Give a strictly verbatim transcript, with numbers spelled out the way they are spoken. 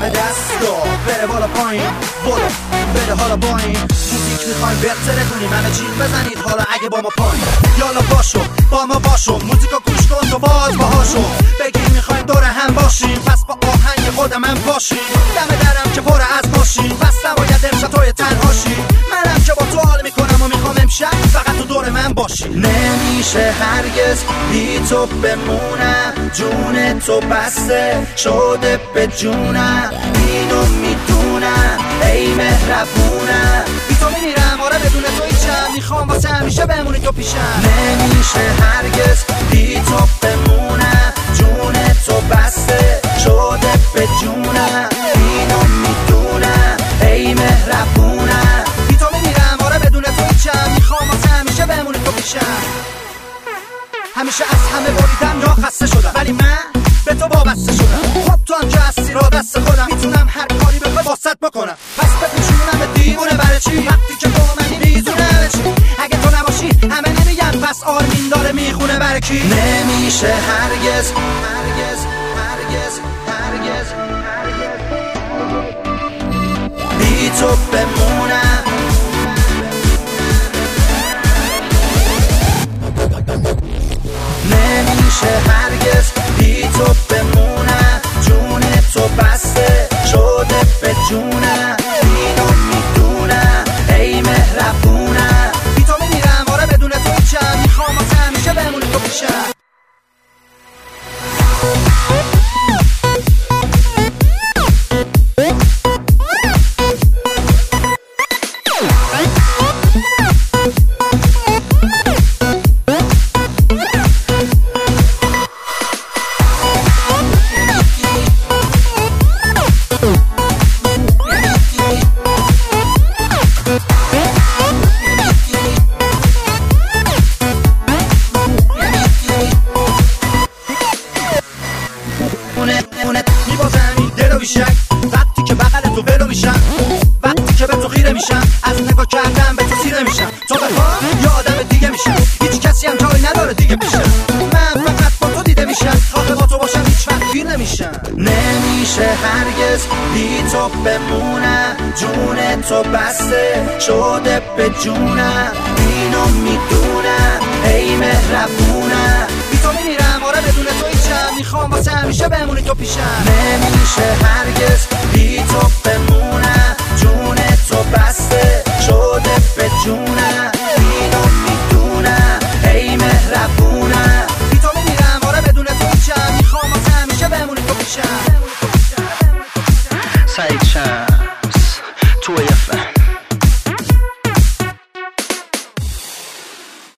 دم دستا بره بالا پایین، برو بده حالا با این موزیک میخوایم بهتره کنیم، همه چی بزنید حالا اگه با ما پایین. یالا باشو با ما باشو، موزیکو گوش کن تو باز باهاشو، بگی میخوایم دور هم باشیم، پس با آهنگ خودم هم باشیم. دم درم که پر از ماشین، پس نباید امشب توی تنهاشی، منم که با تو حال میکنم و میخوام امشب فقط تو دور من باشی. نمیشه هرگز بی تو بمونم، جون تو بسته شده به جونم، اینو میدونم ای مهربونم، بی تو میمیرم آره بدون تو هیچم، میخوام واسه همیشه بمونی تو پیشم. نمیشه هرگز بی تو بمونم، جون تو بسته شده به جونم، اینو میدونم ای مهربونم، بی تو میمیرم آره بدون تو هیچم، میخوام واسه همیشه بمونی تو پیشم. همیشه از همه بریدم یا خسته شدم، ولی من به تو وابسته شدم. خب تو هم که هستی را دست خودم، میتونم هر کاری بخوای واسط بکنم، پس بپیچونم به دیوونه برای چی؟ وقتی که تو منی میزونه چی؟ اگه تو نباشی همه نمیگن پس آرمین داره میخونه برای کی؟ نمیشه هرگز هرگز هرگز هرگز بی تو بمونم. نمیشه هرگز بی تو بمونم، جون تو بسته شده به جونم، اینو میدونم ای مهربونم، بی تو میمیرم آره بدون تو هیچم، میخوام واسه همیشه بمونی تو پیشم. وقتی که بغل تو ولو میشم، وقتی که به تو خیره میشم، از نگاه کردم به تو سیره میشم، تو بخواه یا آدم دیگه میشم، هیچ کسی هم جایی نداره دیگه پیشم، من فقط با تو دیده میشم، آخه با تو باشم هیچ وقت گیر نمیشم. نمیشه هرگز بی تو بمونم، جون تو بسته شده به جونم، اینو میدونم ای مهربونم، بی تو میمیرم آره بدون تو هیچم، میخوام واسه همیشه بمونی تو پیشم. نمیشه هرگز بی تو بمونم، جون تو بسته شده به جونم، اینو میدونم ای مهربونم، بی تو میمیرم آره بدون تو هیچم، میخوام واسه همیشه بمونی تو پیشم. سعید شمس توی فهم